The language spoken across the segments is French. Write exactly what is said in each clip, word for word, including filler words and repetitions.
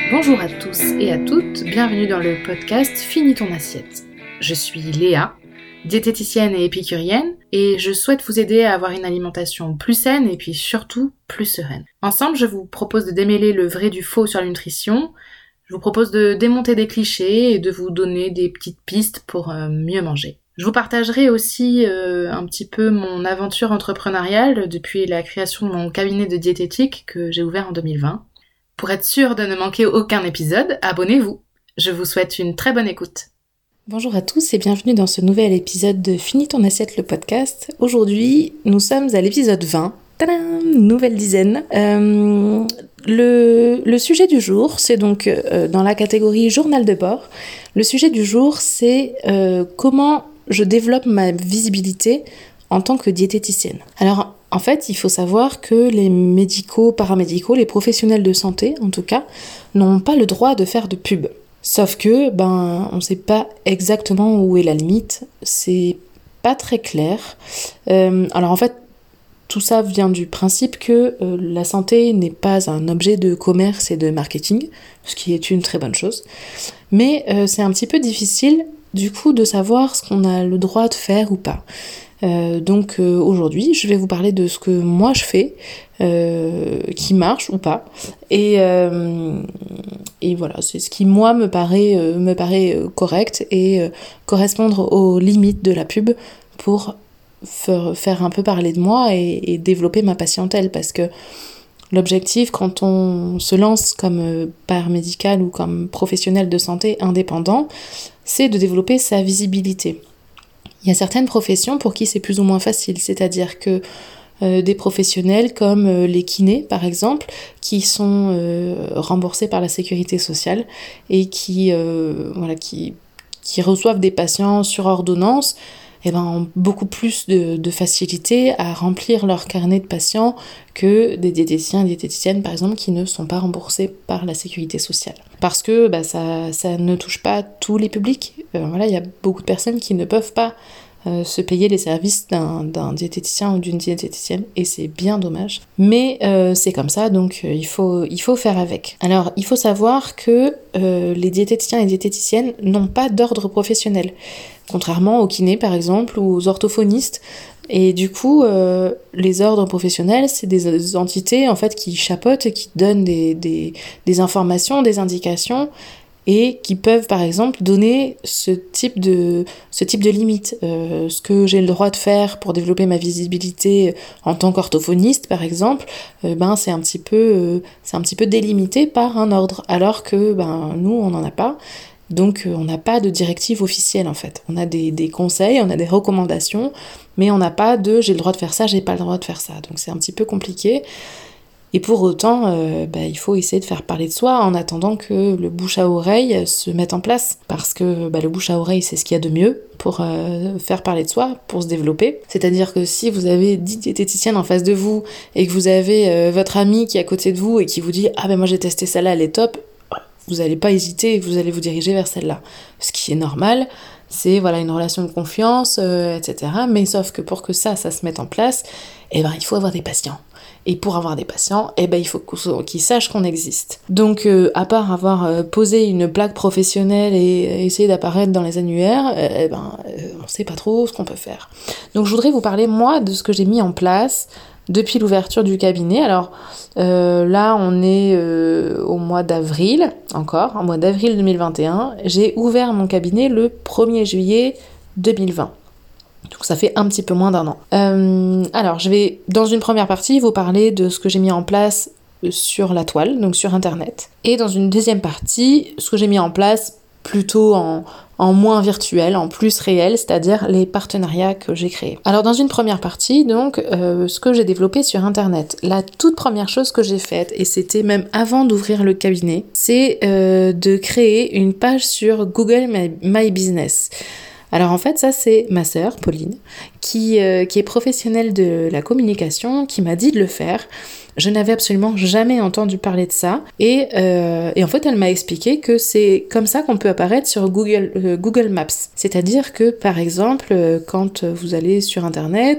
Bonjour à tous et à toutes, bienvenue dans le podcast Finis ton assiette. Je suis Léa, diététicienne et épicurienne, et je souhaite vous aider à avoir une alimentation plus saine et puis surtout plus sereine. Ensemble, je vous propose de démêler le vrai du faux sur la nutrition, je vous propose de démonter des clichés et de vous donner des petites pistes pour euh, mieux manger. Je vous partagerai aussi euh, un petit peu mon aventure entrepreneuriale depuis la création de mon cabinet de diététique que j'ai ouvert en deux mille vingt. Pour être sûr de ne manquer aucun épisode, abonnez-vous. Je vous souhaite une très bonne écoute. Bonjour à tous et bienvenue dans ce nouvel épisode de Finis ton assiette, le podcast. Aujourd'hui, nous sommes à l'épisode vingt. Tadam, nouvelle dizaine. Euh, le, le sujet du jour, c'est donc euh, dans la catégorie journal de bord. Le sujet du jour, c'est euh, comment je développe ma visibilité en tant que diététicienne. Alors, en fait, il faut savoir que les médicaux, paramédicaux, les professionnels de santé, en tout cas, n'ont pas le droit de faire de pub. Sauf que, ben, on ne sait pas exactement où est la limite. C'est pas très clair. Euh, alors, en fait, tout ça vient du principe que euh, la santé n'est pas un objet de commerce et de marketing, ce qui est une très bonne chose. Mais euh, c'est un petit peu difficile, du coup, de savoir ce qu'on a le droit de faire ou pas. Euh, donc euh, aujourd'hui, je vais vous parler de ce que moi je fais, euh, qui marche ou pas, et, euh, et voilà, c'est ce qui moi me paraît, euh, me paraît correct et euh, correspondre aux limites de la pub pour faire, faire un peu parler de moi et, et développer ma patientèle, parce que l'objectif quand on se lance comme paramédical ou comme professionnel de santé indépendant, c'est de développer sa visibilité. Il y a certaines professions pour qui c'est plus ou moins facile, c'est-à-dire que euh, des professionnels comme euh, les kinés, par exemple, qui sont euh, remboursés par la sécurité sociale et qui, euh, voilà, qui, qui reçoivent des patients sur ordonnance, eh ben, ont beaucoup plus de, de facilité à remplir leur carnet de patients que des diététiciens et diététiciennes, par exemple, qui ne sont pas remboursés par la sécurité sociale. Parce que bah, ça, ça ne touche pas tous les publics. Euh, voilà, il y a beaucoup de personnes qui ne peuvent pas euh, se payer les services d'un, d'un diététicien ou d'une diététicienne, et c'est bien dommage. Mais euh, c'est comme ça, donc euh, il faut, il faut faire avec. Alors, il faut savoir que euh, les diététiciens et diététiciennes n'ont pas d'ordre professionnel, contrairement aux kinés par exemple ou aux orthophonistes. Et du coup, euh, les ordres professionnels, c'est des, des entités en fait qui chapeautent et qui donnent des, des, des informations, des indications, et qui peuvent par exemple donner ce type de, ce type de limite. Euh, ce que j'ai le droit de faire pour développer ma visibilité en tant qu'orthophoniste par exemple, euh, ben, c'est un petit peu, euh, c'est un petit peu délimité par un ordre, alors que ben, nous on n'en a pas. Donc euh, on n'a pas de directive officielle en fait. On a des, des conseils, on a des recommandations, mais on n'a pas de j'ai le droit de faire ça, j'ai pas le droit de faire ça. Donc c'est un petit peu compliqué. Et pour autant, euh, bah, il faut essayer de faire parler de soi en attendant que le bouche à oreille se mette en place. Parce que bah, le bouche à oreille, c'est ce qu'il y a de mieux pour euh, faire parler de soi, pour se développer. C'est-à-dire que si vous avez dix diététiciennes en face de vous et que vous avez euh, votre ami qui est à côté de vous et qui vous dit « Ah ben moi j'ai testé celle-là, elle est top », vous n'allez pas hésiter, vous allez vous diriger vers celle-là. Ce qui est normal, c'est voilà, une relation de confiance, euh, et cetera. Mais sauf que pour que ça, ça se mette en place, eh ben, il faut avoir des patients. Et pour avoir des patients, eh ben, il faut qu'ils sachent qu'on existe. Donc, euh, à part avoir euh, posé une plaque professionnelle et essayer d'apparaître dans les annuaires, euh, eh ben, euh, on ne sait pas trop ce qu'on peut faire. Donc, je voudrais vous parler, moi, de ce que j'ai mis en place depuis l'ouverture du cabinet. Alors euh, là, on est euh, au mois d'avril, encore, au mois d'avril deux mille vingt et un. J'ai ouvert mon cabinet le premier juillet deux mille vingt. Donc ça fait un petit peu moins d'un an. Euh, alors, je vais, dans une première partie, vous parler de ce que j'ai mis en place sur la toile, donc sur Internet. Et dans une deuxième partie, ce que j'ai mis en place plutôt en, en moins virtuel, en plus réel, c'est-à-dire les partenariats que j'ai créés. Alors dans une première partie, donc, euh, ce que j'ai développé sur Internet, la toute première chose que j'ai faite, et c'était même avant d'ouvrir le cabinet, c'est euh, de créer une page sur Google My, My Business. Alors en fait, ça c'est ma sœur, Pauline, qui, euh, qui est professionnelle de la communication, qui m'a dit de le faire. Je n'avais absolument jamais entendu parler de ça. Et, euh, et en fait, elle m'a expliqué que c'est comme ça qu'on peut apparaître sur Google, euh, Google Maps. C'est-à-dire que, par exemple, quand vous allez sur Internet,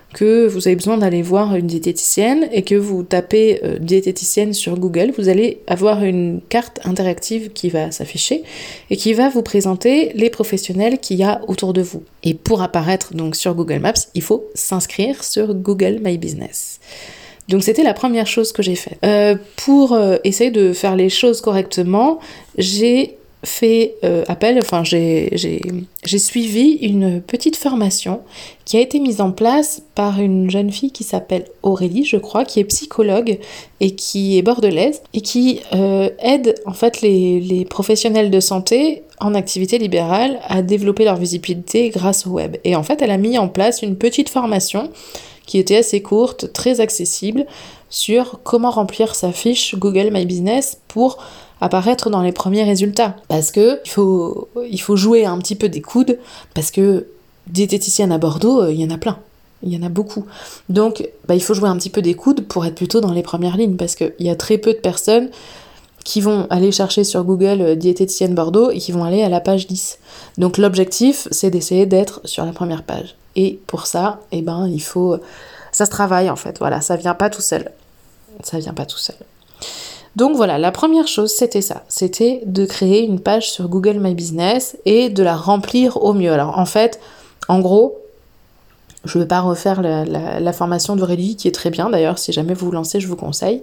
que vous avez besoin d'aller voir une diététicienne et que vous tapez euh, diététicienne sur Google, vous allez avoir une carte interactive qui va s'afficher et qui va vous présenter les professionnels qu'il y a autour de vous. Et pour apparaître donc sur Google Maps, il faut s'inscrire sur Google My Business. Donc c'était la première chose que j'ai faite. Euh, pour euh, essayer de faire les choses correctement, j'ai fait euh, appel, enfin j'ai, j'ai, j'ai suivi une petite formation qui a été mise en place par une jeune fille qui s'appelle Aurélie, je crois, qui est psychologue et qui est bordelaise et qui euh, aide en fait les, les professionnels de santé en activité libérale à développer leur visibilité grâce au web. Et en fait, elle a mis en place une petite formation qui était assez courte, très accessible, sur comment remplir sa fiche Google My Business pour apparaître dans les premiers résultats. Parce que il faut, il faut jouer un petit peu des coudes, parce que diététicienne à Bordeaux, il y en a plein. Il y en a beaucoup. Donc, bah, il faut jouer un petit peu des coudes pour être plutôt dans les premières lignes, parce qu'il y a très peu de personnes qui vont aller chercher sur Google euh, diététicienne Bordeaux et qui vont aller à la page dix. Donc l'objectif, c'est d'essayer d'être sur la première page. Et pour ça, eh ben, il faut... Ça se travaille en fait, voilà, ça vient pas tout seul. Ça vient pas tout seul. Donc voilà, la première chose, c'était ça. C'était de créer une page sur Google My Business et de la remplir au mieux. Alors en fait, en gros, je ne vais pas refaire la, la, la formation d'Aurélie, qui est très bien d'ailleurs, si jamais vous vous lancez, je vous conseille.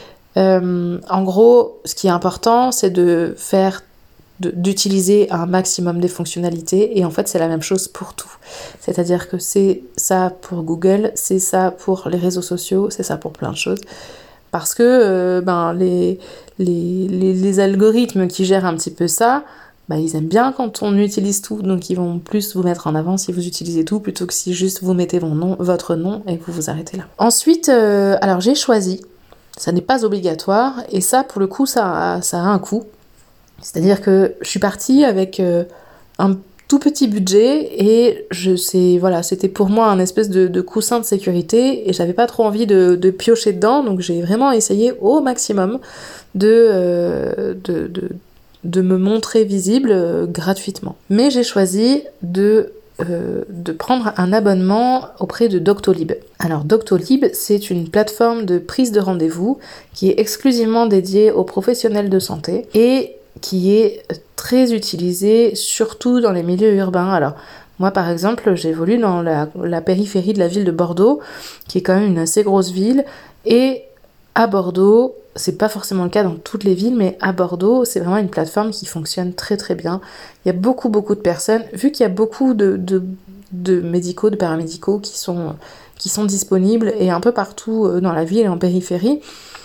Euh, en gros, ce qui est important, c'est de faire, de, d'utiliser un maximum des fonctionnalités, et en fait, c'est la même chose pour tout. C'est-à-dire que c'est ça pour Google, c'est ça pour les réseaux sociaux, c'est ça pour plein de choses. Parce que euh, ben, les, les, les, les algorithmes qui gèrent un petit peu ça, ben, ils aiment bien quand on utilise tout, donc ils vont plus vous mettre en avant si vous utilisez tout, plutôt que si juste vous mettez mon nom, votre nom et que vous vous arrêtez là. Ensuite, euh, alors j'ai choisi, ça n'est pas obligatoire, et ça, pour le coup, ça a, ça a un coût. C'est-à-dire que je suis partie avec euh, un tout petit budget, et je sais, voilà, c'était pour moi un espèce de, de coussin de sécurité, et j'avais pas trop envie de, de piocher dedans, donc j'ai vraiment essayé au maximum de, euh, de, de, de me montrer visible euh, gratuitement. Mais j'ai choisi de... Euh, de prendre un abonnement auprès de Doctolib. Alors Doctolib, c'est une plateforme de prise de rendez-vous qui est exclusivement dédiée aux professionnels de santé et qui est très utilisée surtout dans les milieux urbains. Alors moi par exemple, j'évolue dans la, la périphérie de la ville de Bordeaux, qui est quand même une assez grosse ville, et à Bordeaux, c'est pas forcément le cas dans toutes les villes, mais à Bordeaux, c'est vraiment une plateforme qui fonctionne très très bien. Il y a beaucoup beaucoup de personnes, vu qu'il y a beaucoup de, de, de médicaux, de paramédicaux qui sont, qui sont disponibles, et un peu partout dans la ville et en périphérie,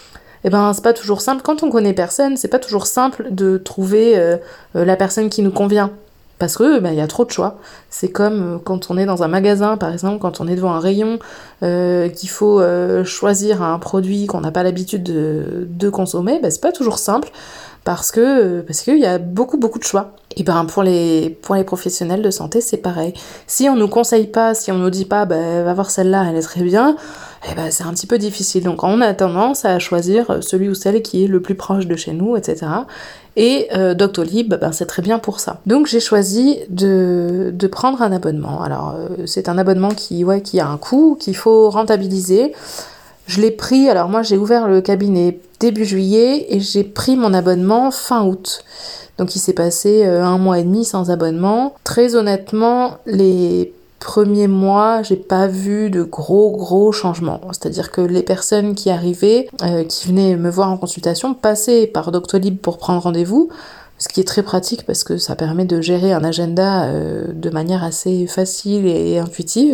et ben c'est pas toujours simple. Quand on connaît personne, c'est pas toujours simple de trouver euh, la personne qui nous convient. Parce que ben, y a trop de choix. C'est comme quand on est dans un magasin, par exemple, quand on est devant un rayon, euh, qu'il faut euh, choisir un produit qu'on n'a pas l'habitude de, de consommer, ben, c'est pas toujours simple, parce que parce qu'il y a beaucoup beaucoup de choix. Et ben pour les pour les professionnels de santé, c'est pareil. Si on nous conseille pas, si on nous dit pas, ben va voir celle-là, elle est très bien, et ben c'est un petit peu difficile. Donc on a tendance à choisir celui ou celle qui est le plus proche de chez nous, et cetera. Et euh, Doctolib, ben, c'est très bien pour ça. Donc j'ai choisi de, de prendre un abonnement. Alors euh, c'est un abonnement qui, ouais, qui a un coût, qu'il faut rentabiliser. Je l'ai pris, alors moi j'ai ouvert le cabinet début juillet et j'ai pris mon abonnement fin août. Donc il s'est passé euh, un mois et demi sans abonnement. Très honnêtement, les premiers mois, j'ai pas vu de gros gros changements. C'est-à-dire que les personnes qui arrivaient, euh, qui venaient me voir en consultation, passaient par Doctolib pour prendre rendez-vous, ce qui est très pratique parce que ça permet de gérer un agenda euh, de manière assez facile et intuitive,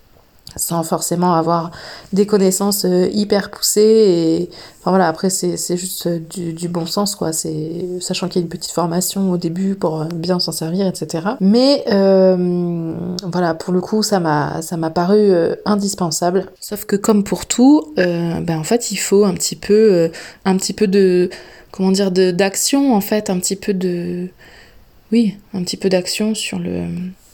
sans forcément avoir des connaissances euh, hyper poussées. Et enfin voilà, après c'est, c'est juste du, du bon sens, quoi. C'est, sachant qu'il y a une petite formation au début pour bien s'en servir, et cetera. Mais euh, voilà, pour le coup, ça m'a, ça m'a paru euh, indispensable. Sauf que comme pour tout, euh, ben en fait, il faut un petit peu, euh, un petit peu de, comment dire, de, d'action, en fait, un petit peu de, oui, un petit peu d'action sur le...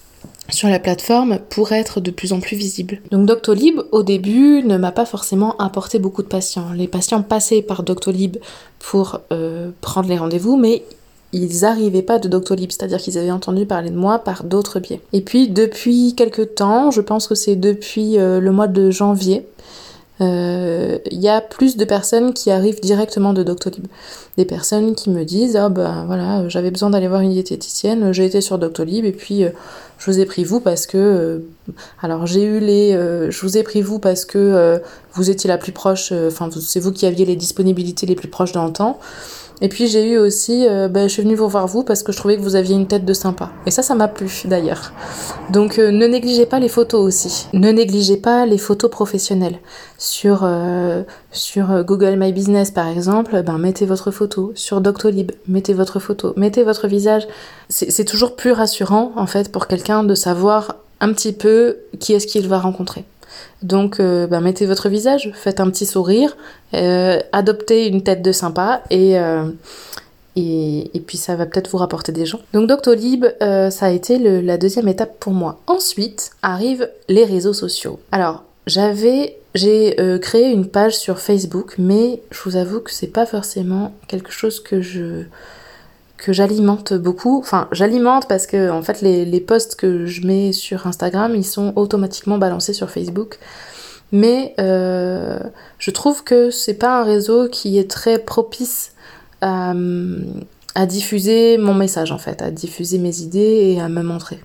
sur la plateforme pour être de plus en plus visible. Donc Doctolib, au début, ne m'a pas forcément apporté beaucoup de patients. Les patients passaient par Doctolib pour euh, prendre les rendez-vous, mais ils arrivaient pas de Doctolib, c'est-à-dire qu'ils avaient entendu parler de moi par d'autres biais. Et puis depuis quelques temps, je pense que c'est depuis euh, le mois de janvier, il euh, y a plus de personnes qui arrivent directement de Doctolib. Des personnes qui me disent « Ah ben voilà, j'avais besoin d'aller voir une diététicienne, j'ai été sur Doctolib et puis euh, je vous ai pris vous parce que... Euh, alors j'ai eu les... Euh, je vous ai pris vous parce que euh, vous étiez la plus proche, enfin euh, c'est vous qui aviez les disponibilités les plus proches dans le temps. Et puis j'ai eu aussi, euh, ben, je suis venue vous voir vous parce que je trouvais que vous aviez une tête de sympa. Et ça, ça m'a plu d'ailleurs. Donc euh, ne négligez pas les photos aussi. Ne négligez pas les photos professionnelles. Sur, euh, sur Google My Business par exemple, ben, mettez votre photo. Sur Doctolib, mettez votre photo. Mettez votre visage. C'est, c'est toujours plus rassurant en fait pour quelqu'un de savoir un petit peu qui est-ce qu'il va rencontrer. Donc euh, bah, mettez votre visage, faites un petit sourire, euh, adoptez une tête de sympa et, euh, et, et puis ça va peut-être vous rapporter des gens. Donc Doctolib, euh, ça a été le, la deuxième étape pour moi. Ensuite arrivent les réseaux sociaux. Alors j'avais, j'ai euh, créé une page sur Facebook, mais je vous avoue que c'est pas forcément quelque chose que je... que j'alimente beaucoup, enfin j'alimente parce que en fait les, les posts que je mets sur Instagram ils sont automatiquement balancés sur Facebook, mais euh, je trouve que c'est pas un réseau qui est très propice à, à diffuser mon message en fait, à diffuser mes idées et à me montrer.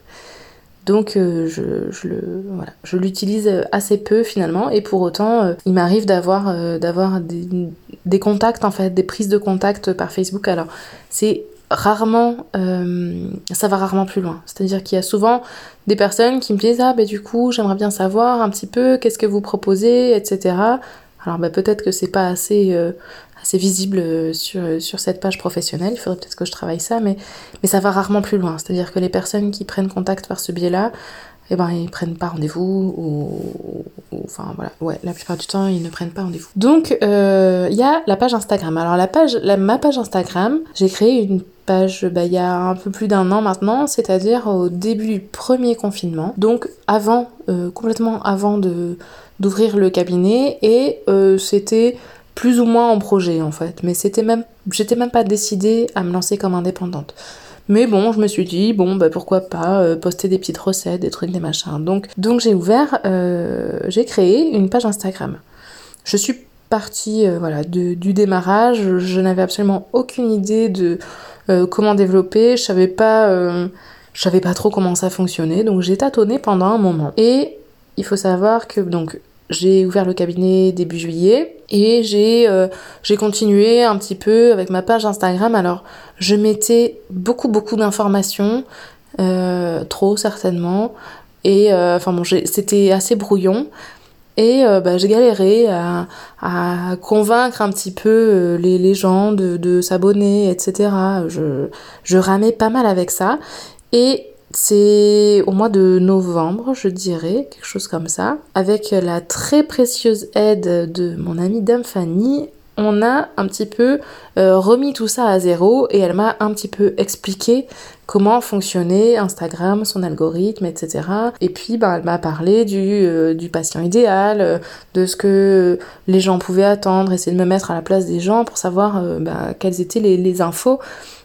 Donc euh, je, je, le, voilà, je l'utilise assez peu finalement, et pour autant euh, il m'arrive d'avoir, euh, d'avoir des, des contacts en fait, des prises de contact par Facebook. Alors c'est rarement, euh, ça va rarement plus loin. C'est-à-dire qu'il y a souvent des personnes qui me disent « Ah, bah du coup, j'aimerais bien savoir un petit peu qu'est-ce que vous proposez, et cetera » Alors bah, peut-être que c'est pas assez, euh, assez visible sur, sur cette page professionnelle, il faudrait peut-être que je travaille ça, mais, mais ça va rarement plus loin. C'est-à-dire que les personnes qui prennent contact par ce biais-là, eh ben, ils prennent pas rendez-vous, ou, ou enfin voilà, ouais, la plupart du temps, ils ne prennent pas rendez-vous. Donc, il euh, y a la page Instagram. Alors, la page, la, ma page Instagram, j'ai créé une page, bah, il y a un peu plus d'un an maintenant, c'est-à-dire au début du premier confinement. Donc, avant, euh, complètement avant de, d'ouvrir le cabinet, et euh, c'était plus ou moins en projet, en fait. Mais c'était même, j'étais même pas décidée à me lancer comme indépendante. Mais bon, je me suis dit, bon, bah pourquoi pas euh, poster des petites recettes, des trucs, des machins. Donc, donc j'ai ouvert, euh, j'ai créé une page Instagram. Je suis partie, euh, voilà, de, du démarrage. Je n'avais absolument aucune idée de euh, comment développer. Je savais pas, euh, je savais pas trop comment ça fonctionnait. Donc j'ai tâtonné pendant un moment. Et il faut savoir que donc j'ai ouvert le cabinet début juillet et j'ai euh, j'ai continué un petit peu avec ma page Instagram. Alors je mettais beaucoup beaucoup d'informations, euh, trop certainement, et euh, enfin bon, j'ai, c'était assez brouillon. Et euh, bah, j'ai galéré à, à convaincre un petit peu euh, les, les gens de, de s'abonner, et cetera. Je, je ramais pas mal avec ça. Et c'est au mois de novembre, je dirais, quelque chose comme ça. Avec la très précieuse aide de mon amie Dame Fanny, on a un petit peu euh, remis tout ça à zéro, et elle m'a un petit peu expliqué comment fonctionnait Instagram, son algorithme, et cetera. Et puis, ben, elle m'a parlé du, euh, du patient idéal, euh, de ce que les gens pouvaient attendre, essayer de me mettre à la place des gens pour savoir euh, ben, quelles étaient les, les infos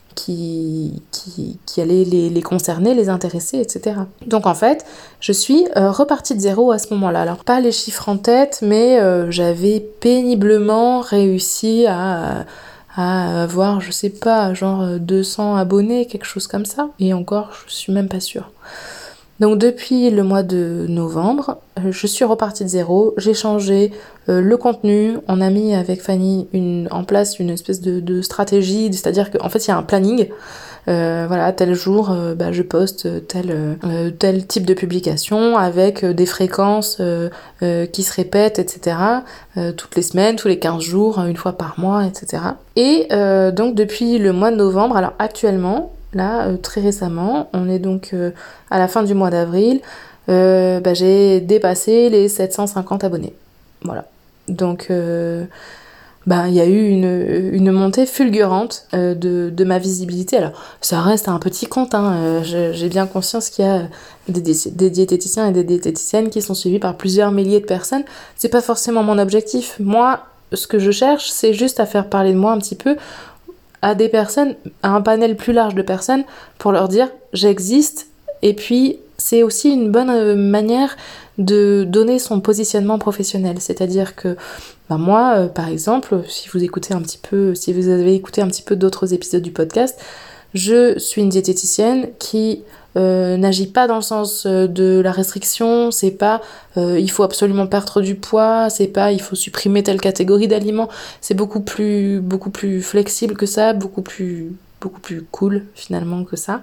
qui, qui, qui allaient les, les concerner, les intéresser, et cetera. Donc en fait, je suis euh, repartie de zéro à ce moment-là. Alors pas les chiffres en tête, mais euh, j'avais péniblement réussi à... à avoir, je sais pas, genre deux cents abonnés, quelque chose comme ça. Et encore, je suis même pas sûre. Donc depuis le mois de novembre, je suis repartie de zéro, j'ai changé euh, le contenu, on a mis avec Fanny une, en place une espèce de, de stratégie, c'est-à-dire qu'en fait il y a un planning, euh, voilà, tel jour euh, bah, je poste tel, euh, tel type de publication avec euh, des fréquences euh, euh, qui se répètent, et cetera. Euh, toutes les semaines, tous les quinze jours, une fois par mois, et cetera. Et euh, donc depuis le mois de novembre, alors actuellement, là, euh, très récemment, on est donc euh, à la fin du mois d'avril, euh, bah, j'ai dépassé les sept cent cinquante abonnés. Voilà. Donc, euh, bah, il y a eu une, une montée fulgurante euh, de, de ma visibilité. Alors, ça reste un petit compte, hein. euh, je, j'ai bien conscience qu'il y a des, des diététiciens et des diététiciennes qui sont suivis par plusieurs milliers de personnes. C'est pas forcément mon objectif. Moi, ce que je cherche, c'est juste à faire parler de moi un petit peu, à des personnes, à un panel plus large de personnes, pour leur dire j'existe. Et puis c'est aussi une bonne manière de donner son positionnement professionnel. C'est-à-dire que bah moi, euh, par exemple, si vous écoutez un petit peu, si vous avez écouté un petit peu d'autres épisodes du podcast, je suis une diététicienne qui euh, n'agit pas dans le sens de la restriction, c'est pas euh, il faut absolument perdre du poids, c'est pas il faut supprimer telle catégorie d'aliments, c'est beaucoup plus, beaucoup plus flexible que ça, beaucoup plus, beaucoup plus cool finalement que ça.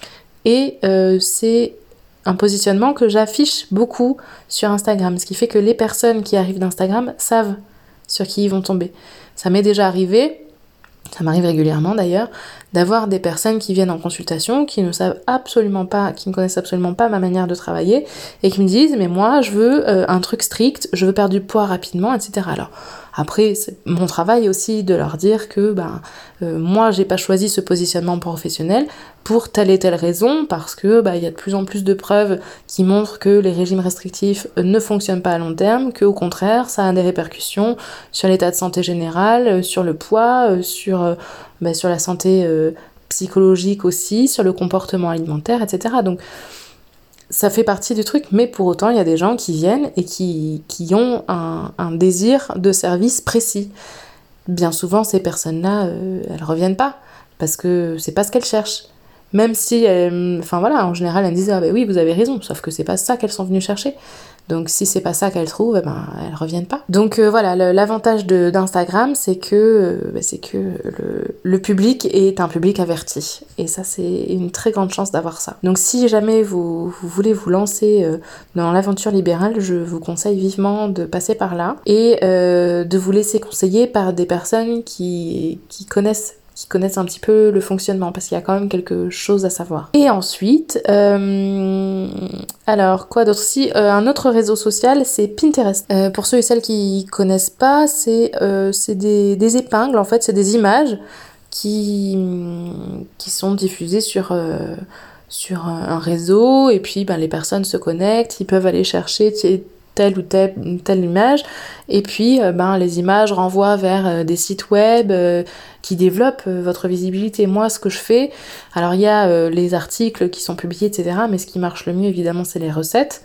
Et euh, c'est un positionnement que j'affiche beaucoup sur Instagram, ce qui fait que les personnes qui arrivent d'Instagram savent sur qui ils vont tomber. Ça m'est déjà arrivé, ça m'arrive régulièrement d'ailleurs, d'avoir des personnes qui viennent en consultation, qui ne savent absolument pas, qui ne connaissent absolument pas ma manière de travailler, et qui me disent, mais moi je veux euh, un truc strict, je veux perdre du poids rapidement, et cetera. Alors, après, c'est mon travail aussi de leur dire que ben, euh, moi j'ai pas choisi ce positionnement professionnel pour telle et telle raison, parce que ben, y a de plus en plus de preuves qui montrent que les régimes restrictifs ne fonctionnent pas à long terme, qu'au contraire ça a des répercussions sur l'état de santé général, sur le poids, sur, euh, ben, sur la santé euh, psychologique aussi, sur le comportement alimentaire, et cetera. Donc ça fait partie du truc, mais pour autant, il y a des gens qui viennent et qui, qui ont un, un désir de service précis. Bien souvent, ces personnes-là, euh, elles reviennent pas, parce que c'est pas ce qu'elles cherchent. Même si, elles, enfin voilà, en général, elles disent « Ah ben oui, vous avez raison », sauf que c'est pas ça qu'elles sont venues chercher. Donc si c'est pas ça qu'elles trouvent, eh ben, elles reviennent pas. Donc euh, voilà, le, l'avantage de, d'Instagram, c'est que, euh, bah, c'est que le, le public est un public averti. Et ça, c'est une très grande chance d'avoir ça. Donc si jamais vous, vous voulez vous lancer euh, dans l'aventure libérale, je vous conseille vivement de passer par là et euh, de vous laisser conseiller par des personnes qui, qui connaissent qui connaissent un petit peu le fonctionnement, parce qu'il y a quand même quelque chose à savoir. Et ensuite, euh, alors quoi d'autre? Si, euh, un autre réseau social, c'est Pinterest. Euh, pour ceux et celles qui connaissent pas, c'est, euh, c'est des, des épingles, en fait, c'est des images qui, qui sont diffusées sur... Euh, sur un réseau, et puis ben, les personnes se connectent, ils peuvent aller chercher telle ou telle, telle image, et puis euh, ben, les images renvoient vers euh, des sites web euh, qui développent euh, votre visibilité. Moi, ce que je fais, alors il y a euh, les articles qui sont publiés, et cetera, mais ce qui marche le mieux, évidemment, c'est les recettes.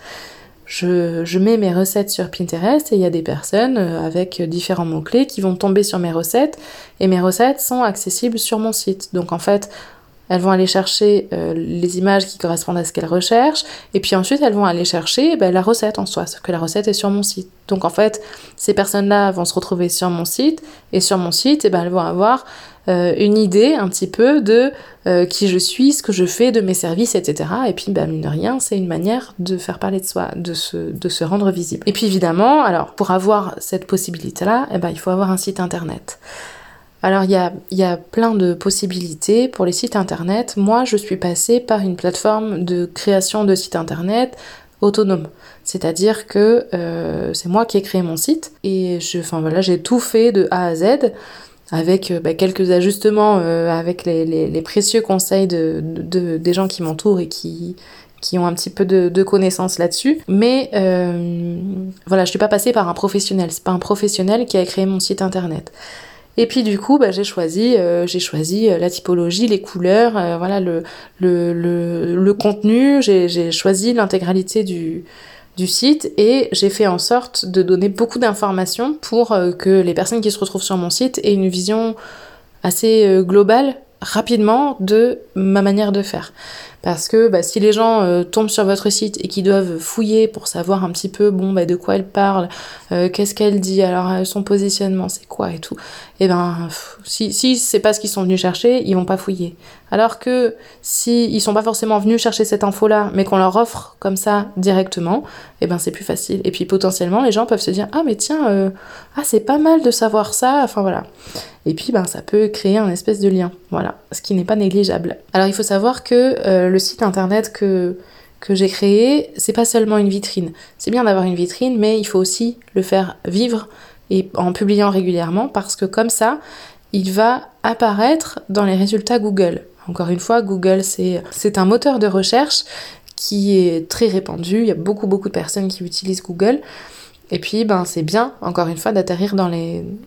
Je, je mets mes recettes sur Pinterest, et il y a des personnes euh, avec différents mots-clés qui vont tomber sur mes recettes, et mes recettes sont accessibles sur mon site. Donc en fait, elles vont aller chercher euh, les images qui correspondent à ce qu'elles recherchent, et puis ensuite elles vont aller chercher ben, la recette en soi, sauf que la recette est sur mon site. Donc en fait, ces personnes-là vont se retrouver sur mon site, et sur mon site, et ben, elles vont avoir euh, une idée un petit peu de euh, qui je suis, ce que je fais, de mes services, et cetera. Et puis, ben, mine de rien, c'est une manière de faire parler de soi, de se, de se rendre visible. Et puis évidemment, alors pour avoir cette possibilité-là, eh ben, il faut avoir un site internet. Alors il y a, y a plein de possibilités pour les sites internet. Moi, je suis passée par une plateforme de création de sites internet autonome. C'est-à-dire que euh, c'est moi qui ai créé mon site, et je, enfin, voilà, j'ai tout fait de A à Z, avec euh, bah, quelques ajustements, euh, avec les, les, les précieux conseils de, de, de, des gens qui m'entourent et qui... qui ont un petit peu de, de connaissances là-dessus, mais euh, voilà, je suis pas passée par un professionnel, c'est pas un professionnel qui a créé mon site internet. Et puis du coup, bah, j'ai choisi, euh, j'ai choisi la typologie, les couleurs, euh, voilà, le, le, le, le contenu, j'ai, j'ai choisi l'intégralité du, du site, et j'ai fait en sorte de donner beaucoup d'informations pour euh, que les personnes qui se retrouvent sur mon site aient une vision assez euh, globale, rapidement, de ma manière de faire. Parce que bah, si les gens euh, tombent sur votre site et qu'ils doivent fouiller pour savoir un petit peu bon bah, de quoi elle parle, euh, qu'est-ce qu'elle dit, alors euh, son positionnement c'est quoi et tout, et ben pff, si, si c'est pas ce qu'ils sont venus chercher, ils vont pas fouiller. Alors que si ils sont pas forcément venus chercher cette info là, mais qu'on leur offre comme ça directement, et ben c'est plus facile. Et puis potentiellement les gens peuvent se dire ah mais tiens euh, ah c'est pas mal de savoir ça, enfin voilà. Et puis ben ça peut créer un espèce de lien, voilà, ce qui n'est pas négligeable. Alors il faut savoir que euh, le site internet que que j'ai créé, c'est pas seulement une vitrine. C'est bien d'avoir une vitrine, mais il faut aussi le faire vivre, et en publiant régulièrement, parce que comme ça, il va apparaître dans les résultats Google. Encore une fois, Google, c'est, c'est un moteur de recherche qui est très répandu. Il y a beaucoup, beaucoup de personnes qui utilisent Google. Et puis, ben, c'est bien, encore une fois, d'atterrir dans les,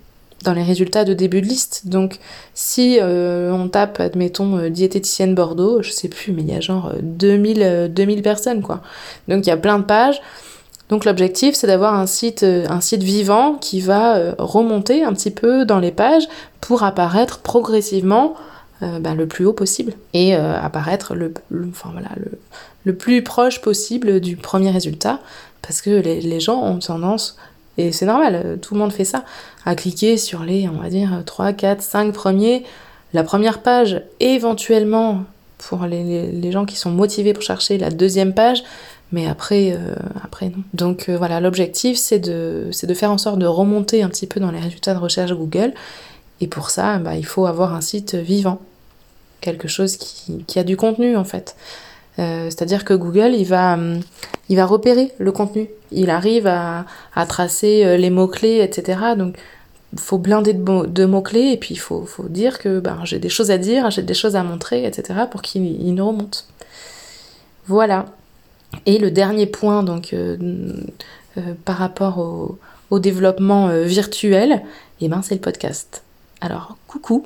dans les résultats de début de liste. Donc si euh, on tape, admettons, euh, diététicienne Bordeaux, je sais plus, mais il y a genre euh, deux mille, euh, deux mille personnes, quoi. Donc il y a plein de pages. Donc l'objectif, c'est d'avoir un site, euh, un site vivant qui va euh, remonter un petit peu dans les pages pour apparaître progressivement euh, bah, le plus haut possible et euh, apparaître le, le, enfin, voilà, le, le plus proche possible du premier résultat, parce que les, les gens ont tendance, et c'est normal, tout le monde fait ça, à cliquer sur les, on va dire, trois, quatre, cinq premiers, la première page, éventuellement, pour les, les, les gens qui sont motivés pour chercher, la deuxième page, mais après, euh, après non. Donc euh, voilà, l'objectif, c'est de, c'est de faire en sorte de remonter un petit peu dans les résultats de recherche Google, et pour ça, bah, il faut avoir un site vivant, quelque chose qui, qui a du contenu, en fait. Euh, c'est-à-dire que Google, il va, il va repérer le contenu. Il arrive à, à tracer les mots-clés, et cetera. Donc, il faut blinder de, de mots-clés, et puis il faut, faut dire que ben, j'ai des choses à dire, j'ai des choses à montrer, et cetera, pour qu'il il nous remonte. Voilà. Et le dernier point, donc, euh, euh, par rapport au, au développement euh, virtuel, eh ben, c'est le podcast. Alors, coucou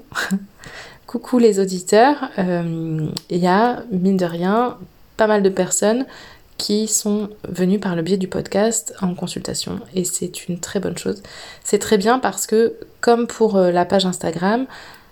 Coucou les auditeurs, euh, il y a, mine de rien, pas mal de personnes qui sont venues par le biais du podcast en consultation, et c'est une très bonne chose. C'est très bien parce que, comme pour la page Instagram,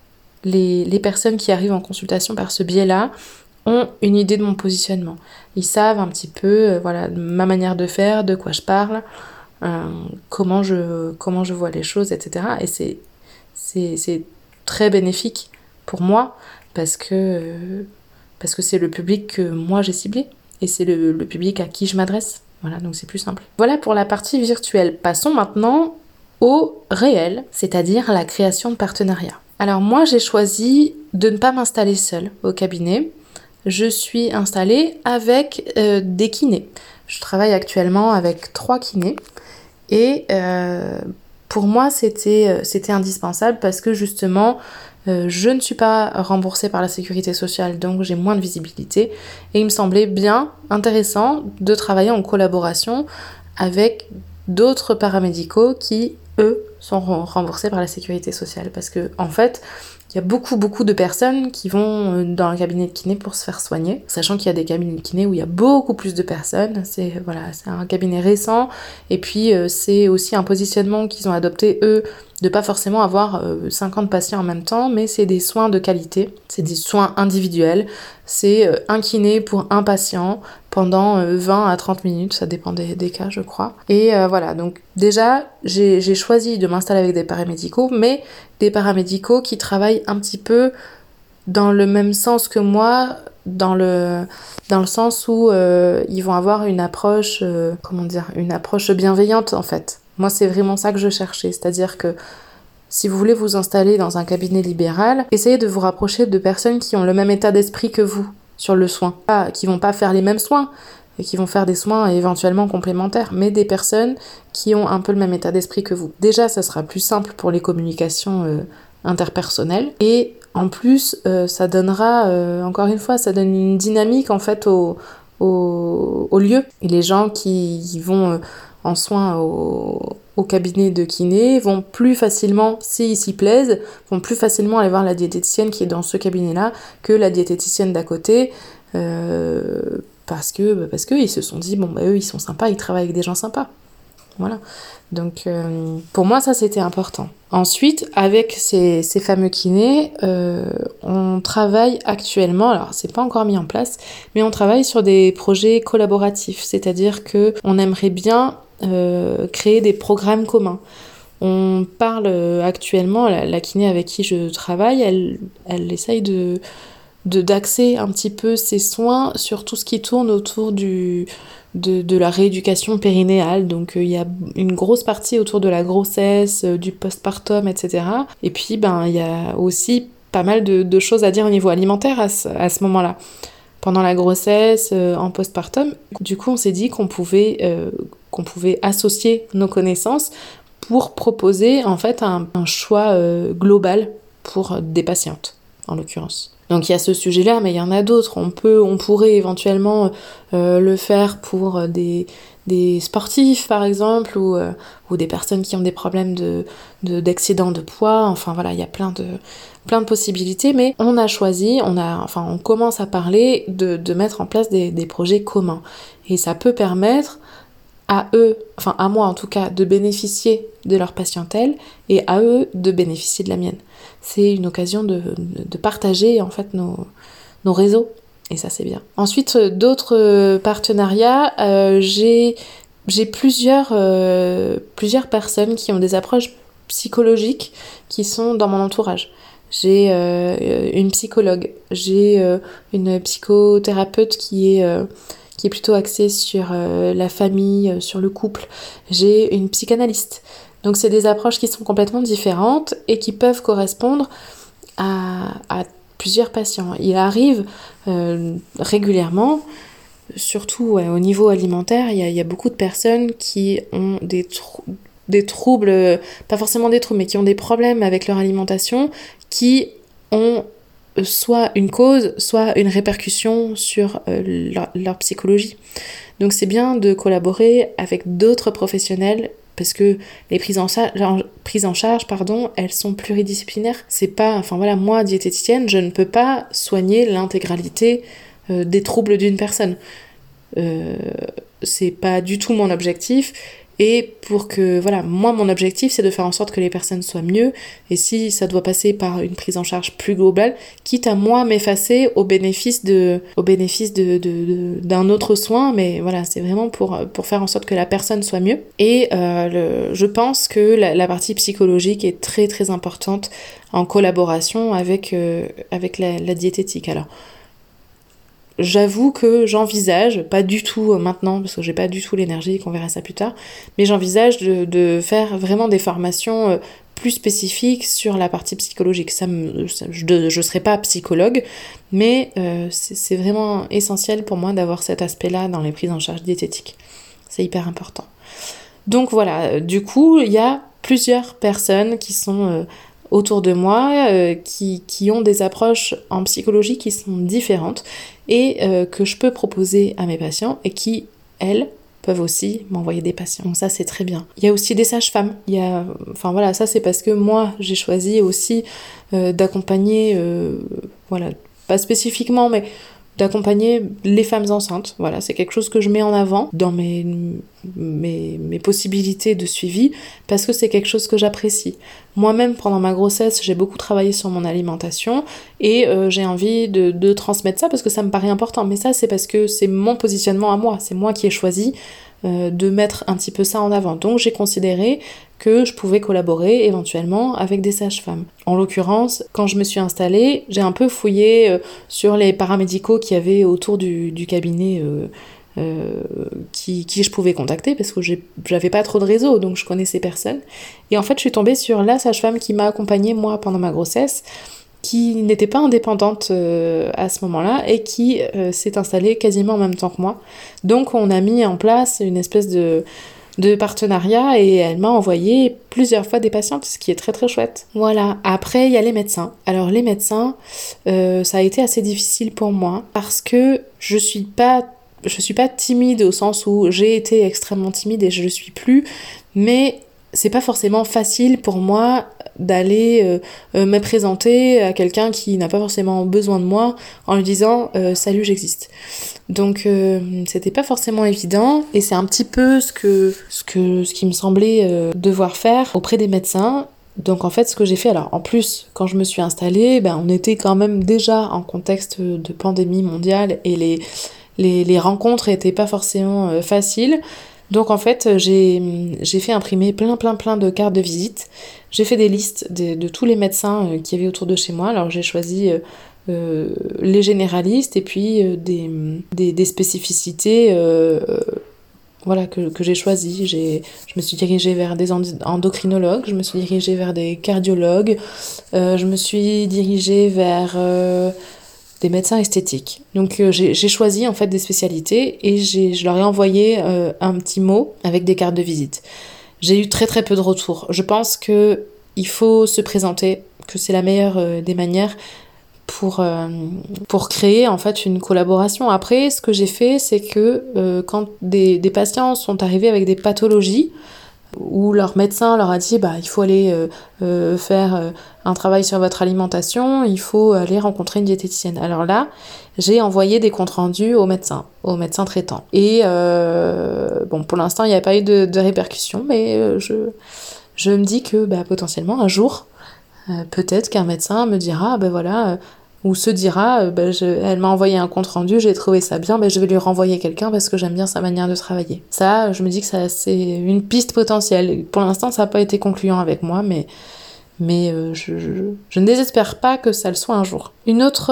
les, les personnes qui arrivent en consultation par ce biais-là ont une idée de mon positionnement. Ils savent un petit peu euh, voilà, ma manière de faire, de quoi je parle, euh, comment, je, comment je vois les choses, et cetera. Et c'est, c'est, c'est très bénéfique pour moi, parce que, parce que c'est le public que moi j'ai ciblé, et c'est le, le public à qui je m'adresse. Voilà, donc c'est plus simple. Voilà pour la partie virtuelle. Passons maintenant au réel, c'est-à-dire la création de partenariats. Alors moi, j'ai choisi de ne pas m'installer seule au cabinet. Je suis installée avec euh, des kinés. Je travaille actuellement avec trois kinés, et euh, pour moi, c'était, c'était indispensable parce que justement, Euh, je ne suis pas remboursée par la sécurité sociale, donc j'ai moins de visibilité, et il me semblait bien intéressant de travailler en collaboration avec d'autres paramédicaux qui, eux, sont remboursés par la sécurité sociale, parce que en fait, il y a beaucoup beaucoup de personnes qui vont dans un cabinet de kiné pour se faire soigner, sachant qu'il y a des cabinets de kiné où il y a beaucoup plus de personnes. C'est voilà, c'est un cabinet récent, et puis euh, c'est aussi un positionnement qu'ils ont adopté eux, de pas forcément avoir euh, cinquante patients en même temps, mais c'est des soins de qualité, c'est des soins individuels, c'est euh, un kiné pour un patient pendant euh, vingt à trente minutes, ça dépend des, des cas je crois. Et euh, voilà, donc déjà j'ai, j'ai choisi de m'installer avec des paramédicaux, mais des paramédicaux qui travaillent un petit peu dans le même sens que moi, dans le, dans le sens où euh, ils vont avoir une approche, euh, comment dire, une approche bienveillante en fait. Moi, c'est vraiment ça que je cherchais, c'est-à-dire que si vous voulez vous installer dans un cabinet libéral, essayez de vous rapprocher de personnes qui ont le même état d'esprit que vous sur le soin. Pas, qui vont pas faire les mêmes soins, et qui vont faire des soins éventuellement complémentaires, mais des personnes qui ont un peu le même état d'esprit que vous. Déjà, ça sera plus simple pour les communications euh, interpersonnelles, et en plus, euh, ça donnera, euh, encore une fois, ça donne une dynamique en fait au, au, au lieu. Et les gens qui, qui vont euh, en soins au, au cabinet de kiné vont plus facilement, s'ils s'y plaisent, vont plus facilement aller voir la diététicienne qui est dans ce cabinet-là que la diététicienne d'à côté, euh, parce que bah parce que ils se sont dit bon bah eux ils sont sympas, ils travaillent avec des gens sympas. Voilà. Donc euh, pour moi ça c'était important. Ensuite avec ces, ces fameux kinés, euh, on travaille actuellement, alors c'est pas encore mis en place, mais on travaille sur des projets collaboratifs, c'est-à-dire que on aimerait bien euh, créer des programmes communs. On parle actuellement, la, la kiné avec qui je travaille, elle, elle essaye de, de d'axer un petit peu ses soins sur tout ce qui tourne autour du De, de la rééducation périnéale, donc il euh, y a une grosse partie autour de la grossesse, euh, du postpartum, et cetera. Et puis ben il y a aussi pas mal de, de choses à dire au niveau alimentaire à ce, à ce moment-là. Pendant la grossesse, euh, en postpartum, du coup on s'est dit qu'on pouvait, euh, qu'on pouvait associer nos connaissances pour proposer en fait un, un choix euh, global pour des patientes, en l'occurrence. Donc il y a ce sujet-là, mais il y en a d'autres. On peut, on pourrait éventuellement euh, le faire pour des, des sportifs par exemple, ou, euh, ou des personnes qui ont des problèmes de, de, d'excédent de poids, enfin voilà, il y a plein de, plein de possibilités, mais on a choisi, on, a, enfin, on commence à parler de, de mettre en place des, des projets communs. Et ça peut permettre à eux, enfin à moi en tout cas, de bénéficier de leur patientèle et à eux de bénéficier de la mienne. C'est une occasion de, de partager en fait nos, nos réseaux et ça c'est bien. Ensuite, d'autres partenariats, euh, j'ai, j'ai plusieurs, euh, plusieurs personnes qui ont des approches psychologiques qui sont dans mon entourage. J'ai euh, une psychologue, j'ai euh, une psychothérapeute qui est... Euh, qui est plutôt axée sur euh, la famille, euh, sur le couple. J'ai une psychanalyste. Donc c'est des approches qui sont complètement différentes et qui peuvent correspondre à, à plusieurs patients. Il arrive euh, régulièrement, surtout ouais, au niveau alimentaire, il y, a, il y a beaucoup de personnes qui ont des, trou- des troubles, pas forcément des troubles, mais qui ont des problèmes avec leur alimentation, qui ont soit une cause, soit une répercussion sur euh, leur, leur psychologie. Donc c'est bien de collaborer avec d'autres professionnels parce que les prises en charge, prises en charge pardon, elles sont pluridisciplinaires. C'est pas, enfin voilà, moi diététicienne, je ne peux pas soigner l'intégralité euh, des troubles d'une personne. Euh, c'est pas du tout mon objectif. Et pour que, voilà, moi mon objectif c'est de faire en sorte que les personnes soient mieux, et si ça doit passer par une prise en charge plus globale, quitte à moi m'effacer au bénéfice de, au bénéfice de, de, de d'un autre soin, mais voilà, c'est vraiment pour, pour faire en sorte que la personne soit mieux. Et euh, le, je pense que la, la partie psychologique est très très importante en collaboration avec, euh, avec la, la diététique. Alors, j'avoue que j'envisage, pas du tout maintenant, parce que j'ai pas du tout l'énergie, qu'on verra ça plus tard, mais j'envisage de, de faire vraiment des formations plus spécifiques sur la partie psychologique. Ça me, ça, je, je serai pas psychologue, mais euh, c'est, c'est vraiment essentiel pour moi d'avoir cet aspect-là dans les prises en charge diététiques. C'est hyper important. Donc voilà, du coup, il y a plusieurs personnes qui sont... Euh, autour de moi, euh, qui, qui ont des approches en psychologie qui sont différentes et euh, que je peux proposer à mes patients et qui, elles, peuvent aussi m'envoyer des patients. Donc ça, c'est très bien. Il y a aussi des sages-femmes. Il y a, enfin voilà, ça c'est parce que moi, j'ai choisi aussi euh, d'accompagner, euh, voilà, pas spécifiquement, mais d'accompagner les femmes enceintes. Voilà, c'est quelque chose que je mets en avant dans mes, mes, mes possibilités de suivi parce que c'est quelque chose que j'apprécie. Moi-même, pendant ma grossesse, j'ai beaucoup travaillé sur mon alimentation et euh, j'ai envie de, de transmettre ça parce que ça me paraît important. Mais ça, c'est parce que c'est mon positionnement à moi. C'est moi qui ai choisi euh, de mettre un petit peu ça en avant. Donc, j'ai considéré que je pouvais collaborer éventuellement avec des sages-femmes. En l'occurrence, quand je me suis installée, j'ai un peu fouillé euh, sur les paramédicaux qu'il y avait autour du, du cabinet euh, euh, qui, qui je pouvais contacter parce que j'ai, j'avais pas trop de réseau, donc je connaissais personne. Et en fait, je suis tombée sur la sage-femme qui m'a accompagnée moi pendant ma grossesse, qui n'était pas indépendante euh, à ce moment-là et qui euh, s'est installée quasiment en même temps que moi. Donc on a mis en place une espèce de de partenariat et elle m'a envoyé plusieurs fois des patientes, ce qui est très très chouette. Voilà. Après, il y a les médecins. Alors les médecins, euh, ça a été assez difficile pour moi parce que je suis pas, je suis pas timide au sens où j'ai été extrêmement timide et je le suis plus, mais c'est pas forcément facile pour moi d'aller euh, euh, me présenter à quelqu'un qui n'a pas forcément besoin de moi en lui disant euh, salut, j'existe. Donc euh, c'était pas forcément évident et c'est un petit peu ce que ce que ce qui me semblait euh, devoir faire auprès des médecins. Donc en fait ce que j'ai fait, alors en plus quand je me suis installée, ben on était quand même déjà en contexte de pandémie mondiale et les les les rencontres étaient pas forcément euh, faciles. Donc en fait, j'ai, j'ai fait imprimer plein plein plein de cartes de visite. J'ai fait des listes de, de tous les médecins euh, qui avaient autour de chez moi. Alors j'ai choisi euh, euh, les généralistes et puis euh, des, des, des spécificités euh, euh, voilà, que, que j'ai choisies. J'ai, je me suis dirigée vers des endocrinologues, je me suis dirigée vers des cardiologues, euh, je me suis dirigée vers... Euh, des médecins esthétiques. Donc euh, j'ai, j'ai choisi en fait des spécialités et j'ai, je leur ai envoyé euh, un petit mot avec des cartes de visite. J'ai eu très très peu de retours. Je pense que il faut se présenter, que c'est la meilleure euh, des manières pour, euh, pour créer en fait une collaboration. Après, ce que j'ai fait, c'est que euh, quand des, des patients sont arrivés avec des pathologies, où leur médecin leur a dit bah il faut aller euh, euh, faire euh, un travail sur votre alimentation, il faut aller rencontrer une diététicienne. Alors là, j'ai envoyé des comptes rendus au médecin, au médecin traitant. Et euh, bon, pour l'instant, il n'y a pas eu de, de répercussions, mais euh, je, je me dis que bah, potentiellement un jour, euh, peut-être qu'un médecin me dira ben voilà. Euh, ou se dira, euh, bah, je, elle m'a envoyé un compte rendu, j'ai trouvé ça bien, bah, je vais lui renvoyer quelqu'un parce que j'aime bien sa manière de travailler. Ça, je me dis que ça, c'est une piste potentielle. Pour l'instant, ça n'a pas été concluant avec moi, mais, mais euh, je, je, je ne désespère pas que ça le soit un jour. Une autre,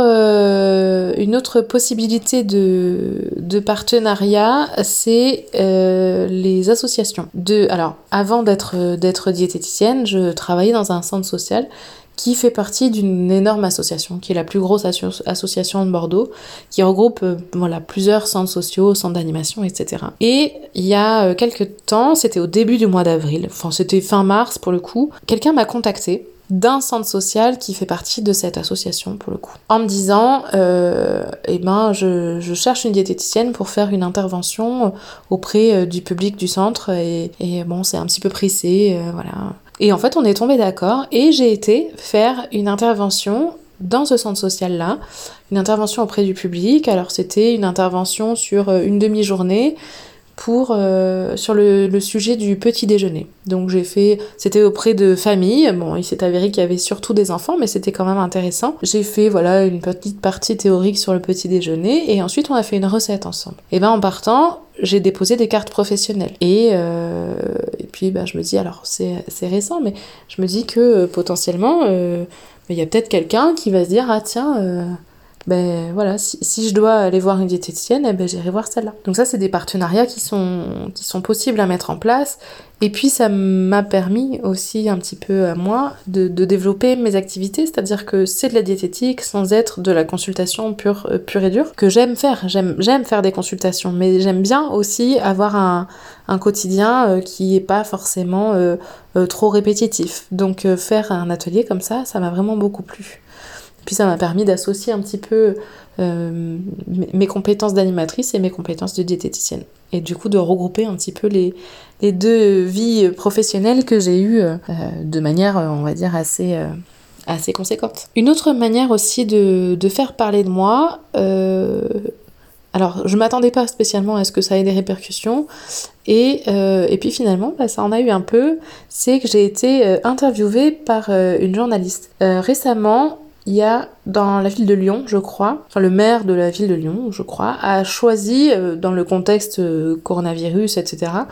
euh, une autre possibilité de, de partenariat, c'est euh, les associations. De, alors, avant d'être, d'être diététicienne, je travaillais dans un centre social qui fait partie d'une énorme association, qui est la plus grosse asso- association de Bordeaux, qui regroupe euh, voilà, plusieurs centres sociaux, centres d'animation, et cetera. Et il y a euh, quelques temps, c'était au début du mois d'avril, enfin c'était fin mars pour le coup, quelqu'un m'a contacté d'un centre social qui fait partie de cette association pour le coup, en me disant euh, eh ben je, je cherche une diététicienne pour faire une intervention auprès euh, du public du centre et, et bon c'est un petit peu pressé, euh, voilà. Et en fait, on est tombé d'accord et j'ai été faire une intervention dans ce centre social-là, une intervention auprès du public. Alors, c'était une intervention sur une demi-journée pour, euh, sur le, le sujet du petit déjeuner. Donc, j'ai fait, c'était auprès de familles. Bon, il s'est avéré qu'il y avait surtout des enfants, mais c'était quand même intéressant. J'ai fait, voilà, une petite partie théorique sur le petit déjeuner et ensuite, on a fait une recette ensemble. Et ben, en partant, j'ai déposé des cartes professionnelles. Et, euh, et puis, bah, je me dis, alors, c'est, c'est récent, mais je me dis que euh, potentiellement, euh, il y a peut-être quelqu'un qui va se dire, ah tiens, euh, ben voilà, si, si je dois aller voir une diététicienne, eh ben, j'irai voir celle-là. Donc ça, c'est des partenariats qui sont, qui sont possibles à mettre en place. Et puis, ça m'a permis aussi un petit peu à moi de, de développer mes activités, c'est-à-dire que c'est de la diététique sans être de la consultation pure, euh, pure et dure, que j'aime faire. J'aime, j'aime faire des consultations, mais j'aime bien aussi avoir un, un quotidien euh, qui est pas forcément euh, euh, trop répétitif. Donc, euh, faire un atelier comme ça, ça m'a vraiment beaucoup plu. Puis ça m'a permis d'associer un petit peu euh, mes compétences d'animatrice et mes compétences de diététicienne. Et du coup de regrouper un petit peu les, les deux vies professionnelles que j'ai eues euh, de manière, on va dire, assez, euh, assez conséquente. Une autre manière aussi de, de faire parler de moi, euh, alors je m'attendais pas spécialement à ce que ça ait des répercussions, et, euh, et puis finalement bah, ça en a eu un peu, c'est que j'ai été euh, interviewée par euh, une journaliste. Euh, récemment, il y a dans la ville de Lyon, je crois, enfin le maire de la ville de Lyon, je crois, a choisi, euh, dans le contexte euh, coronavirus, et cetera,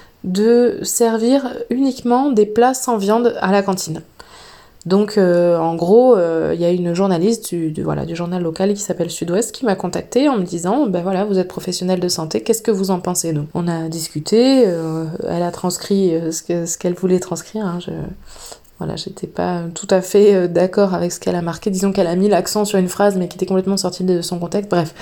de servir uniquement des plats sans viande à la cantine. Donc euh, en gros, il euh, y a une journaliste du, du, voilà, du journal local qui s'appelle Sud-Ouest qui m'a contactée en me disant ben voilà, vous êtes professionnel de santé, qu'est-ce que vous en pensez? Donc on a discuté, euh, elle a transcrit euh, ce, que, ce qu'elle voulait transcrire, hein, je... Voilà, j'étais pas tout à fait d'accord avec ce qu'elle a marqué. Disons qu'elle a mis l'accent sur une phrase, mais qui était complètement sortie de son contexte. Bref.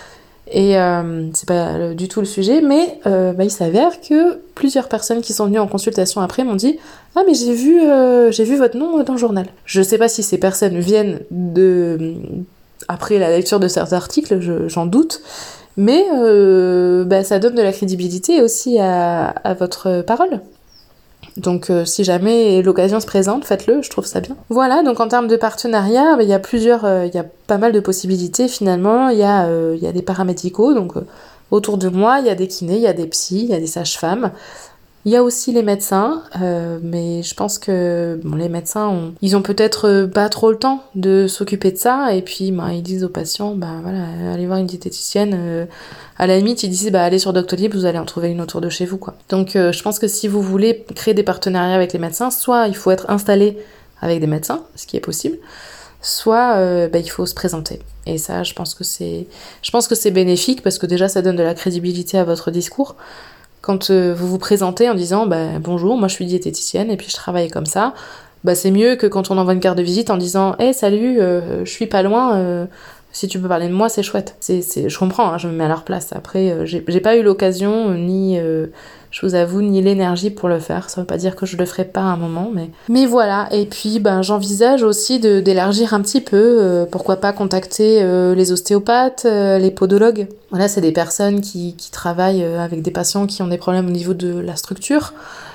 Et euh, c'est pas le, du tout le sujet, mais euh, bah, il s'avère que plusieurs personnes qui sont venues en consultation après m'ont dit « Ah, mais j'ai vu, euh, j'ai vu votre nom dans le journal. » Je sais pas si ces personnes viennent de... après la lecture de certains articles, je, j'en doute, mais euh, bah, ça donne de la crédibilité aussi à, à votre parole. Donc euh, si jamais l'occasion se présente, faites-le, je trouve ça bien. Voilà, donc en termes de partenariat, il bah, y a plusieurs, il euh, y a pas mal de possibilités finalement. Il y, euh, y a des paramédicaux, donc euh, autour de moi, il y a des kinés, il y a des psys, il y a des sages-femmes. Il y a aussi les médecins, euh, mais je pense que bon, les médecins, ont, ils ont peut-être pas trop le temps de s'occuper de ça, et puis bah, ils disent aux patients, bah voilà, allez voir une diététicienne. Euh, à la limite, ils disent, bah allez sur Doctolib, vous allez en trouver une autour de chez vous, quoi. Donc euh, je pense que si vous voulez créer des partenariats avec les médecins, soit il faut être installé avec des médecins, ce qui est possible, soit euh, bah, il faut se présenter. Et ça, je pense que c'est, je pense que c'est bénéfique parce que déjà, ça donne de la crédibilité à votre discours. Quand euh, vous vous présentez en disant bah, « Bonjour, moi je suis diététicienne et puis je travaille comme ça », bah, c'est mieux que quand on envoie une carte de visite en disant « Hey, salut, euh, je suis pas loin, euh, si tu peux parler de moi, c'est chouette ». C'est, c'est, je comprends, hein, je me mets à leur place. Après, euh, j'ai, j'ai pas eu l'occasion, ni... Euh, je vous avoue, ni l'énergie pour le faire. Ça veut pas dire que je le ferai pas à un moment, mais mais voilà. Et puis ben j'envisage aussi de d'élargir un petit peu, euh, pourquoi pas contacter euh, les ostéopathes, euh, les podologues. Voilà, c'est des personnes qui qui travaillent avec des patients qui ont des problèmes au niveau de la structure.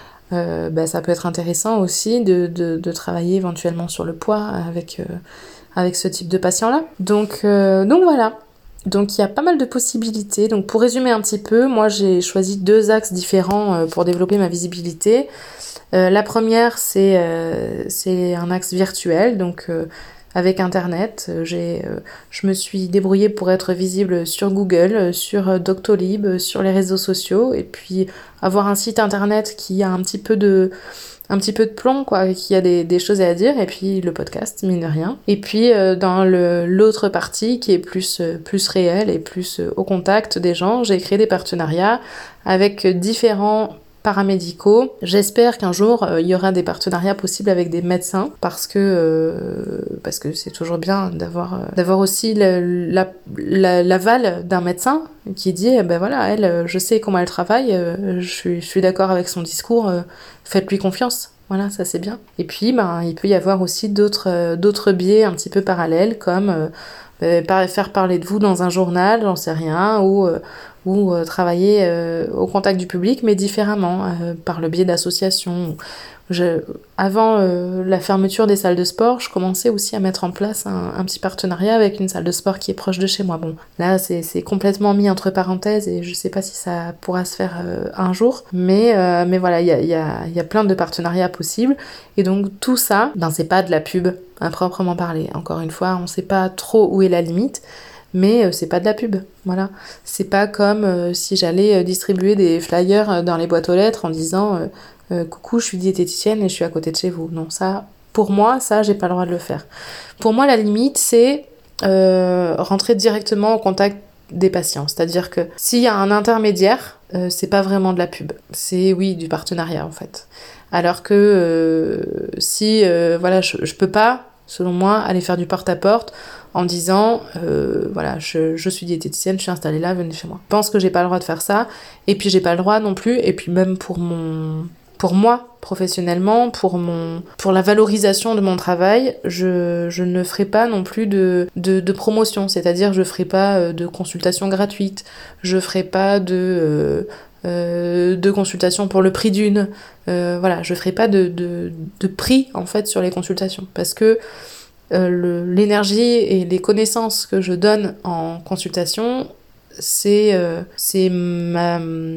Euh, ben, ça peut être intéressant aussi de, de, de travailler éventuellement sur le poids avec, euh, avec ce type de patient-là. Donc, euh, donc voilà. Donc il y a pas mal de possibilités. Donc pour résumer un petit peu, moi j'ai choisi deux axes différents euh, pour développer ma visibilité. Euh, la première, c'est, euh, c'est un axe virtuel, donc euh, avec Internet. J'ai, euh, je me suis débrouillée pour être visible sur Google, sur Doctolib, sur les réseaux sociaux, et puis avoir un site Internet qui a un petit peu de, un petit peu de plomb, quoi, qui a des, des choses à dire, et puis le podcast, mine de rien. Et puis euh, dans le, l'autre partie, qui est plus, euh, plus réelle et plus euh, au contact des gens, j'ai créé des partenariats avec différents paramédicaux. J'espère qu'un jour il euh, y aura des partenariats possibles avec des médecins parce que euh, parce que c'est toujours bien d'avoir euh, d'avoir aussi le, la, la l'aval d'un médecin qui dit eh ben voilà, elle, je sais comment elle travaille, euh, je suis je suis d'accord avec son discours, euh, faites-lui confiance. Voilà, ça c'est bien. Et puis ben il peut y avoir aussi d'autres euh, d'autres biais un petit peu parallèles comme euh, euh, faire parler de vous dans un journal, j'en sais rien, ou euh, ou euh, travailler euh, au contact du public, mais différemment, euh, par le biais d'associations. Je, avant euh, la fermeture des salles de sport, je commençais aussi à mettre en place un, un petit partenariat avec une salle de sport qui est proche de chez moi. Bon, là, c'est, c'est complètement mis entre parenthèses et je sais pas si ça pourra se faire euh, un jour, mais, euh, mais voilà, il y a, y a, y a plein de partenariats possibles. Et donc, tout ça, ben, c'est pas de la pub à proprement parler. Encore une fois, on sait pas trop où est la limite. Mais euh, c'est pas de la pub, voilà. C'est pas comme euh, si j'allais euh, distribuer des flyers euh, dans les boîtes aux lettres en disant euh, euh, coucou, je suis diététicienne et je suis à côté de chez vous. Non, ça, pour moi, ça, j'ai pas le droit de le faire. Pour moi, la limite, c'est euh, rentrer directement au contact des patients. C'est-à-dire que s'il y a un intermédiaire, euh, c'est pas vraiment de la pub. C'est, oui, du partenariat, en fait. Alors que euh, si, euh, voilà, je, je peux pas, selon moi, aller faire du porte-à-porte en disant euh, voilà, je, je suis diététicienne, je suis installée là, venez chez moi. Je pense que j'ai pas le droit de faire ça, et puis j'ai pas le droit non plus, et puis même pour mon pour moi professionnellement, pour mon pour la valorisation de mon travail, je, je ne ferai pas non plus de, de, de promotion, c'est-à-dire je ferai pas de consultation gratuite, je ferai pas de euh, euh, de consultation pour le prix d'une, euh, voilà, je ferai pas de, de, de prix en fait sur les consultations, parce que Euh, le, l'énergie et les connaissances que je donne en consultation, c'est, euh, c'est, ma,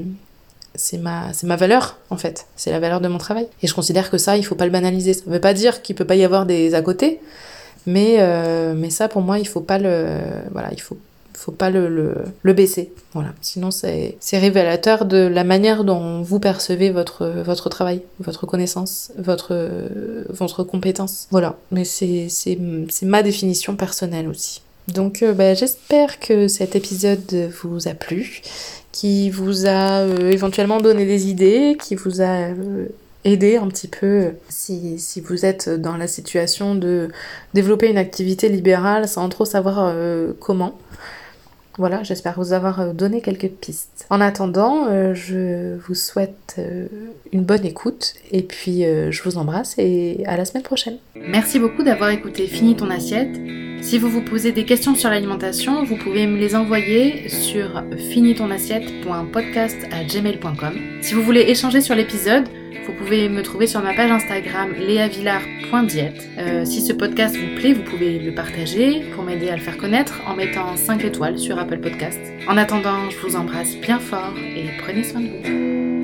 c'est, ma, c'est ma valeur, en fait. C'est la valeur de mon travail. Et je considère que ça, il faut pas le banaliser. Ça veut pas dire qu'il peut pas y avoir des à côté, mais, euh, mais ça, pour moi, il faut pas le... Voilà, il faut faut pas le, le, le baisser. Voilà. Sinon, c'est, c'est révélateur de la manière dont vous percevez votre, votre travail, votre connaissance, votre, votre compétence. Voilà. Mais c'est, c'est, c'est ma définition personnelle aussi. Donc, euh, bah, j'espère que cet épisode vous a plu, qui vous a euh, éventuellement donné des idées, qui vous a... Euh, aider un petit peu si, si vous êtes dans la situation de développer une activité libérale sans trop savoir euh, comment. Voilà, j'espère vous avoir donné quelques pistes. En attendant, euh, je vous souhaite euh, une bonne écoute et puis euh, je vous embrasse et à la semaine prochaine. Merci beaucoup d'avoir écouté Finis ton assiette. Si vous vous posez des questions sur l'alimentation, vous pouvez me les envoyer sur finitonassiette point podcast arobase gmail point com. Si vous voulez échanger sur l'épisode, vous pouvez me trouver sur ma page Instagram leavillard point diète. Euh, si ce podcast vous plaît, vous pouvez le partager pour m'aider à le faire connaître en mettant cinq étoiles sur Apple Podcast. En attendant, je vous embrasse bien fort et prenez soin de vous.